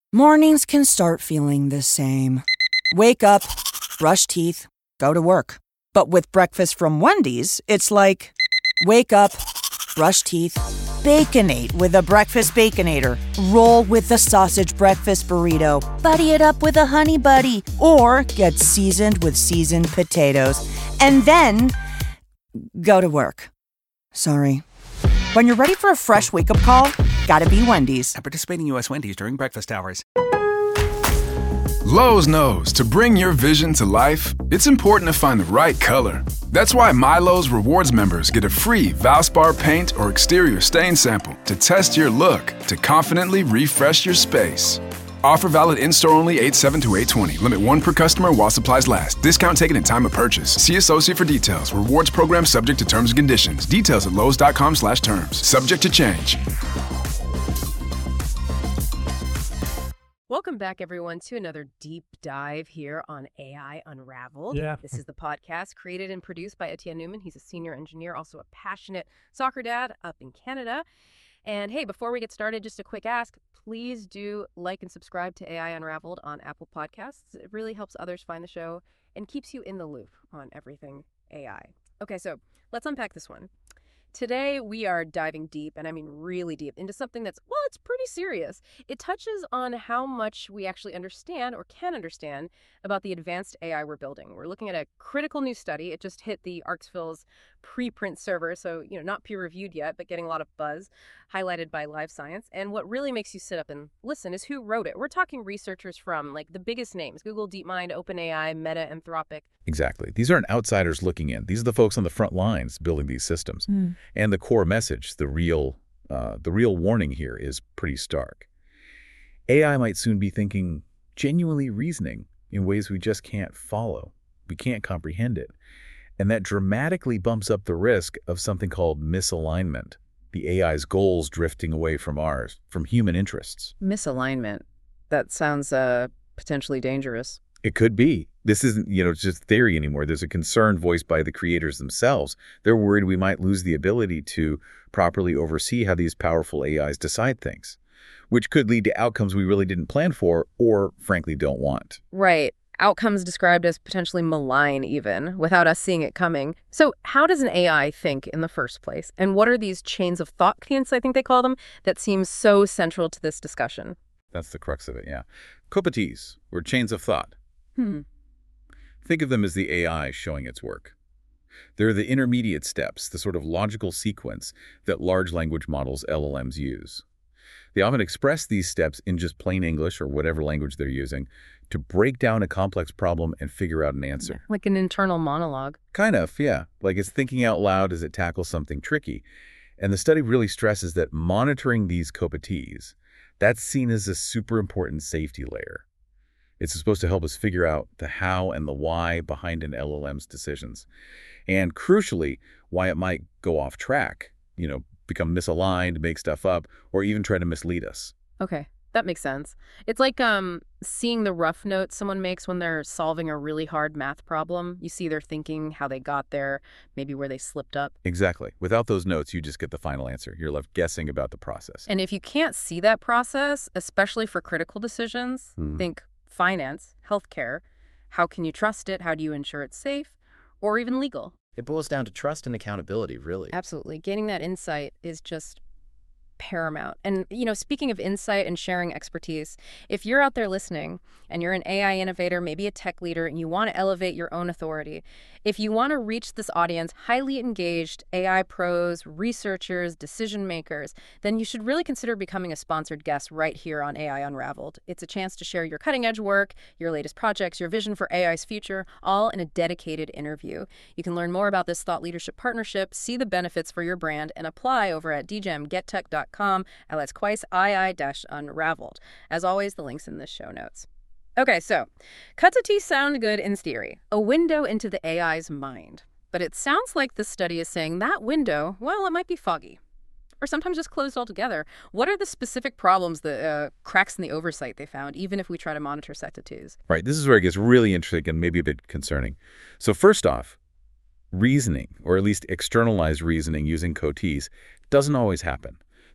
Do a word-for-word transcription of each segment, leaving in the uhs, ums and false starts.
Mornings can start feeling the same. Wake up, brush teeth, go to work. But with breakfast from Wendy's, it's like, wake up, brush teeth, Baconate with a breakfast Baconator. Roll with the sausage breakfast burrito. Buddy it up with a Honey Buddy. Or get seasoned with seasoned potatoes. And then, go to work. Sorry. When you're ready for a fresh wake-up call, gotta be Wendy's. At participating U S Wendy's during breakfast hours. Lowe's knows to bring your vision to life, it's important to find the right color. That's why MyLowe's Rewards members get a free Valspar paint or exterior stain sample to test your look to confidently refresh your space. Offer valid in-store only eight seven to eight twenty. Limit one per customer while supplies last. Discount taken at time of purchase. See associate for details. Rewards program subject to terms and conditions. Details at lowes.com slash terms. Subject to change. Welcome back, everyone, to another deep dive here on A I Unraveled. Yeah. This is the podcast created and produced by Etienne Newman. He's a senior engineer, also a passionate soccer dad up in Canada. And hey, before we get started, just a quick ask. Please do like and subscribe to A I Unraveled on Apple Podcasts. It really helps others find the show and keeps you in the loop on everything A I. Okay, so let's unpack this one. Today, we are diving deep, and I mean really deep, into something that's, well, it's pretty serious. It touches on how much we actually understand or can understand about the advanced A I we're building. We're looking at a critical new study. It just hit the Arxphil's preprint server, so, you know, not peer-reviewed yet, but getting a lot of buzz, highlighted by Live Science. And what really makes you sit up and listen is who wrote it. We're talking researchers from, like, the biggest names: Google, DeepMind, OpenAI, Meta, Anthropic. Exactly. These aren't outsiders looking in. These are the folks on the front lines building these systems. Mm. And the core message, the real, uh, the real warning here is pretty stark. A I might soon be thinking, genuinely reasoning in ways we just can't follow. We can't comprehend it. And that dramatically bumps up the risk of something called misalignment, the A I's goals drifting away from ours, from human interests. Misalignment. That sounds uh, potentially dangerous. It could be. This isn't, you know, just theory anymore. There's a concern voiced by the creators themselves. They're worried we might lose the ability to properly oversee how these powerful A Is decide things, which could lead to outcomes we really didn't plan for or, frankly, don't want. Right. Outcomes described as potentially malign even, without us seeing it coming. So how does an A I think in the first place? And what are these chains of thought, I think they call them, that seem so central to this discussion? That's the crux of it, yeah. Copetes, or chains of thought. Hmm. Think of them as the A I showing its work. They're the intermediate steps, the sort of logical sequence that large language models, L L Ms, use. They often express these steps in just plain English or whatever language they're using to break down a complex problem and figure out an answer. Like an internal monologue. Kind of, yeah. Like it's thinking out loud as it tackles something tricky. And the study really stresses that monitoring these copetes, that's seen as a super important safety layer. It's supposed to help us figure out the how and the why behind an L L M's decisions. And crucially, why it might go off track, you know, become misaligned, make stuff up, or even try to mislead us. Okay, that makes sense. It's like um, seeing the rough notes someone makes when they're solving a really hard math problem. You see their thinking, how they got there, maybe where they slipped up. Exactly. Without those notes, you just get the final answer. You're left guessing about the process. And if you can't see that process, especially for critical decisions, hmm. think finance, healthcare, how can you trust it? How do you ensure it's safe? Or even legal? It boils down to trust and accountability, really. Absolutely. Gaining that insight is just paramount. And, you know, speaking of insight and sharing expertise, if you're out there listening and you're an A I innovator, maybe a tech leader, and you want to elevate your own authority, if you want to reach this audience, highly engaged A I pros, researchers, decision makers, then you should really consider becoming a sponsored guest right here on A I Unraveled. It's a chance to share your cutting edge work, your latest projects, your vision for A I's future, all in a dedicated interview. You can learn more about this thought leadership partnership, see the benefits for your brand, and apply over at d gem get tech dot com. Ls Quais I I dash unraveled. As always, the link's in the show notes. Okay, so copetes sound good in theory, a window into the A I's mind. But it sounds like this study is saying that window, well, it might be foggy, or sometimes just closed altogether. What are the specific problems, the uh, cracks in the oversight they found, even if we try to monitor copetes? Right, this is where it gets really interesting and maybe a bit concerning. So first off, reasoning, or at least externalized reasoning using copetes, doesn't always happen.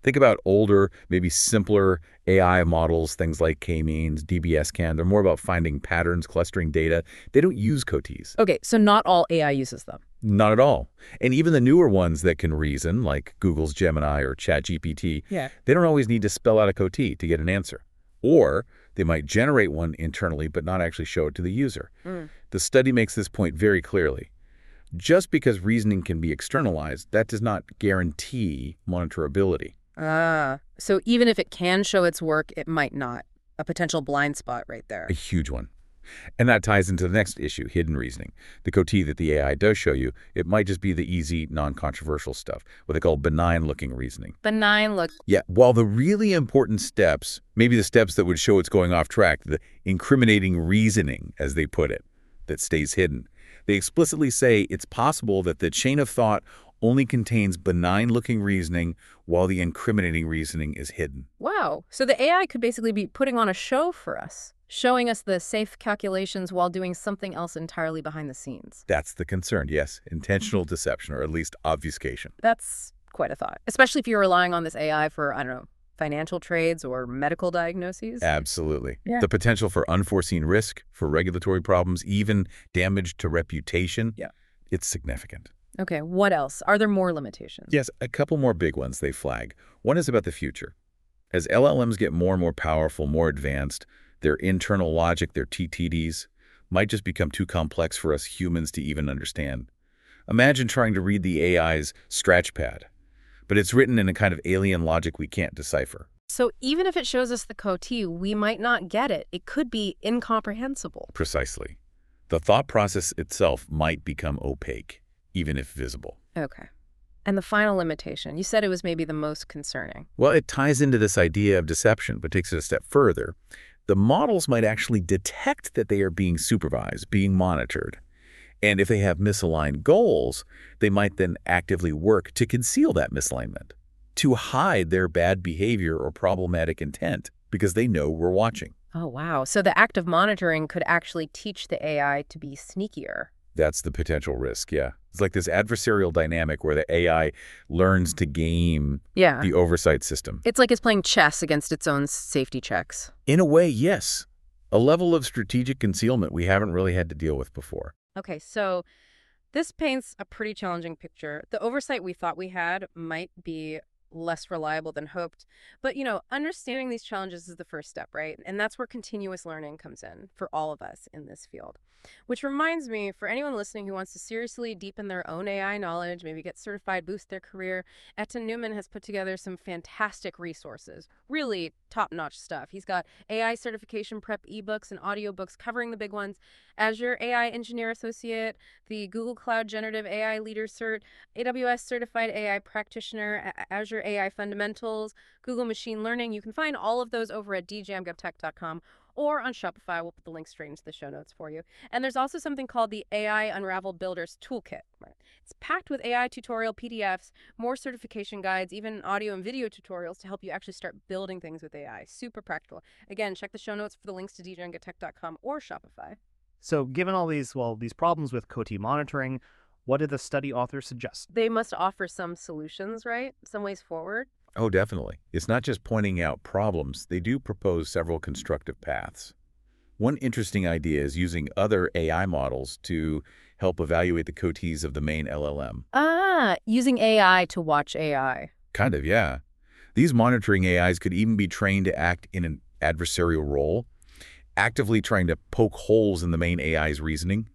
Think about older, maybe simpler A I models, things like K-means, D B S can. They're more about finding patterns, clustering data. They don't use COTEs. Okay, so not all A I uses them. Not at all. And even the newer ones that can reason, like Google's Gemini or ChatGPT, Yeah. they don't always need to spell out a COTE to get an answer. Or they might generate one internally but not actually show it to the user. Mm. The study makes this point very clearly. Just because reasoning can be externalized, that does not guarantee monitorability. Ah, so even if it can show its work, it might not. A potential blind spot right there. A huge one. And that ties into the next issue, hidden reasoning. The COTE that the A I does show you, it might just be the easy, non-controversial stuff, what they call benign-looking reasoning. Benign look. Yeah, while the really important steps, maybe the steps that would show it's going off track, the incriminating reasoning, as they put it, that stays hidden, they explicitly say it's possible that the chain of thought only contains benign-looking reasoning while the incriminating reasoning is hidden. Wow. So the A I could basically be putting on a show for us, showing us the safe calculations while doing something else entirely behind the scenes. That's the concern, yes. Intentional deception, or at least obfuscation. That's quite a thought, especially if you're relying on this A I for, I don't know, financial trades or medical diagnoses. Absolutely. Yeah. The potential for unforeseen risk, for regulatory problems, even damage to reputation, Yeah. it's significant. Okay, what else? Are there more limitations? Yes, a couple more big ones they flag. One is about the future. As L L Ms get more and more powerful, more advanced, their internal logic, their T T Ds, might just become too complex for us humans to even understand. Imagine trying to read the A I's scratchpad, but it's written in a kind of alien logic we can't decipher. So even if it shows us the COTE, we might not get it. It could be incomprehensible. Precisely. The thought process itself might become opaque, even if visible. Okay. And the final limitation, you said it was maybe the most concerning. Well, it ties into this idea of deception, but takes it a step further. The models might actually detect that they are being supervised, being monitored. And if they have misaligned goals, they might then actively work to conceal that misalignment, to hide their bad behavior or problematic intent, because they know we're watching. Oh, wow. So the act of monitoring could actually teach the A I to be sneakier. That's the potential risk, yeah. It's like this adversarial dynamic where the A I learns to game Yeah. the oversight system. It's like it's playing chess against its own safety checks. In a way, yes. A level of strategic concealment we haven't really had to deal with before. Okay, so this paints a pretty challenging picture. The oversight we thought we had might be less reliable than hoped. But, you know, understanding these challenges is the first step, right? And that's where continuous learning comes in for all of us in this field. Which reminds me, for anyone listening who wants to seriously deepen their own A I knowledge, maybe get certified, boost their career, Etan Newman has put together some fantastic resources. Really top-notch stuff. He's got A I certification prep ebooks and audiobooks covering the big ones, Azure A I Engineer Associate, the Google Cloud Generative A I Leader Cert, A W S Certified A I Practitioner, A- Azure A I Fundamentals, Google Machine Learning. You can find all of those over at d jam gov tech dot com or on Shopify. We'll put the link straight into the show notes for you. And there's also something called the A I Unraveled Builders Toolkit. Right? It's packed with A I tutorial P D Fs, more certification guides, even audio and video tutorials to help you actually start building things with A I. Super practical. Again, check the show notes for the links to d jam gov tech dot com or Shopify. So given all these, well, these problems with COTE monitoring, what did the study authors suggest? They must offer some solutions, right? Some ways forward. Oh, definitely. It's not just pointing out problems. They do propose several constructive paths. One interesting idea is using other A I models to help evaluate the COTEs of the main L L M. Ah, using A I to watch A I. Kind of, yeah. These monitoring A Is could even be trained to act in an adversarial role, actively trying to poke holes in the main A I's reasoning,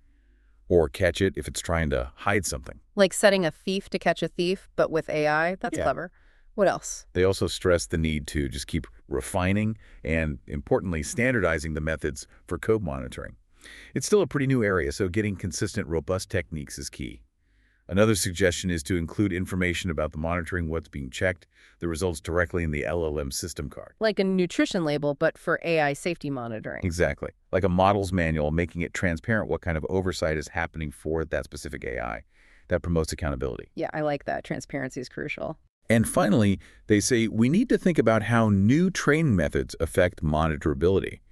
or catch it if it's trying to hide something. Like setting a thief to catch a thief, but with A I? That's Yeah. clever. What else? They also stress the need to just keep refining and, importantly, standardizing the methods for code monitoring. It's still a pretty new area, so getting consistent, robust techniques is key. Another suggestion is to include information about the monitoring, what's being checked, the results directly in the L L M system card. Like a nutrition label, but for A I safety monitoring. Exactly. Like a model's manual, making it transparent what kind of oversight is happening for that specific A I. That promotes accountability. Yeah, I like that. Transparency is crucial. And finally, they say we need to think about how new training methods affect monitorability.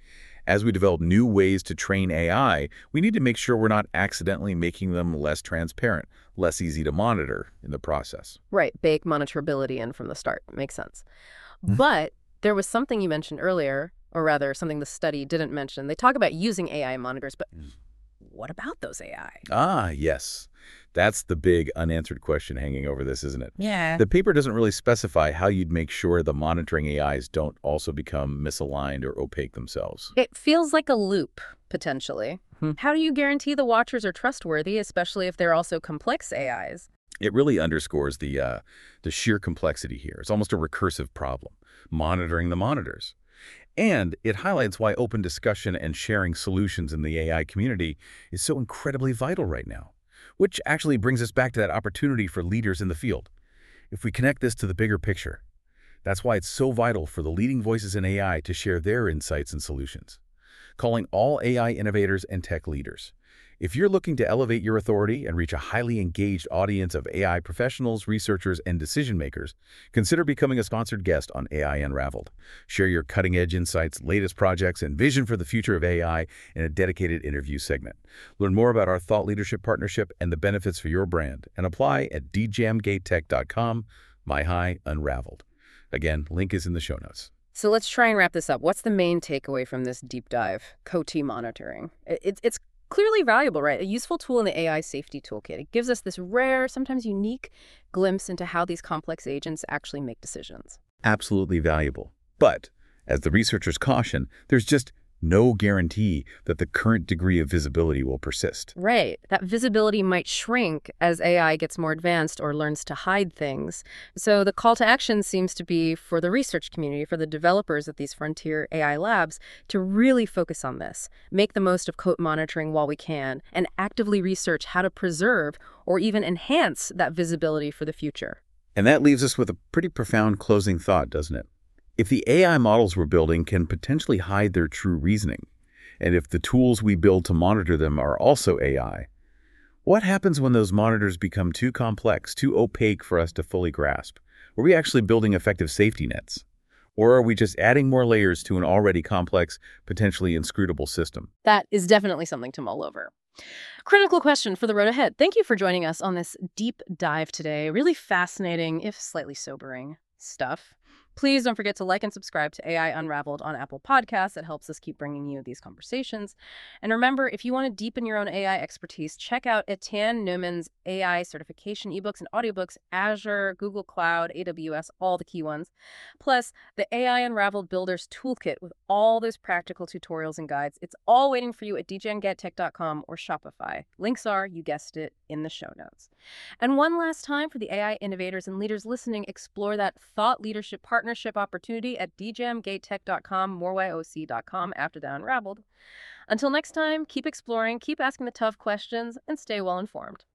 As we develop new ways to train A I, we need to make sure we're not accidentally making them less transparent, less easy to monitor in the process. Right, bake monitorability in from the start. Makes sense. Mhm. But there was something you mentioned earlier, or rather something the study didn't mention. They talk about using A I monitors, but what about those A I? Ah, yes. That's the big unanswered question hanging over this, isn't it? Yeah. The paper doesn't really specify how you'd make sure the monitoring A Is don't also become misaligned or opaque themselves. It feels like a loop, potentially. Hmm. How do you guarantee the watchers are trustworthy, especially if they're also complex A Is? It really underscores the, uh, the sheer complexity here. It's almost a recursive problem, monitoring the monitors. And it highlights why open discussion and sharing solutions in the A I community is so incredibly vital right now, which actually brings us back to that opportunity for leaders in the field. If we connect this to the bigger picture, that's why it's so vital for the leading voices in A I to share their insights and solutions. Calling all A I innovators and tech leaders. If you're looking to elevate your authority and reach a highly engaged audience of A I professionals, researchers, and decision-makers, consider becoming a sponsored guest on A I Unraveled. Share your cutting-edge insights, latest projects, and vision for the future of A I in a dedicated interview segment. Learn more about our thought leadership partnership and the benefits for your brand, and apply at d jam gate tech dot com, MyHigh Unraveled. Again, link is in the show notes. So let's try and wrap this up. What's the main takeaway from this deep dive? C O T monitoring. It, it, it's clearly valuable, right? A useful tool in the A I safety toolkit. It gives us this rare, sometimes unique glimpse into how these complex agents actually make decisions. Absolutely valuable. But, as the researchers caution, there's just no guarantee that the current degree of visibility will persist. Right. That visibility might shrink as A I gets more advanced or learns to hide things. So the call to action seems to be for the research community, for the developers at these frontier A I labs, to really focus on this, make the most of C O T monitoring while we can, and actively research how to preserve or even enhance that visibility for the future. And that leaves us with a pretty profound closing thought, doesn't it? If the A I models we're building can potentially hide their true reasoning, and if the tools we build to monitor them are also A I, what happens when those monitors become too complex, too opaque for us to fully grasp? Are we actually building effective safety nets? Or are we just adding more layers to an already complex, potentially inscrutable system? That is definitely something to mull over. Critical question for the road ahead. Thank you for joining us on this deep dive today. Really fascinating, if slightly sobering, stuff. Please don't forget to like and subscribe to A I Unraveled on Apple Podcasts. It helps us keep bringing you these conversations. And remember, if you want to deepen your own A I expertise, check out Etienne Newman's A I certification ebooks and audiobooks, Azure, Google Cloud, A W S, all the key ones. Plus, the A I Unraveled Builder's Toolkit with all those practical tutorials and guides. It's all waiting for you at d jam gate tech dot com or Shopify. Links are, you guessed it, in the show notes. And one last time for the A I innovators and leaders listening, explore that thought leadership partnership opportunity at d jam gate tech dot com, more y o c dot com after the Unraveled. Until next time, keep exploring, keep asking the tough questions, and stay well informed.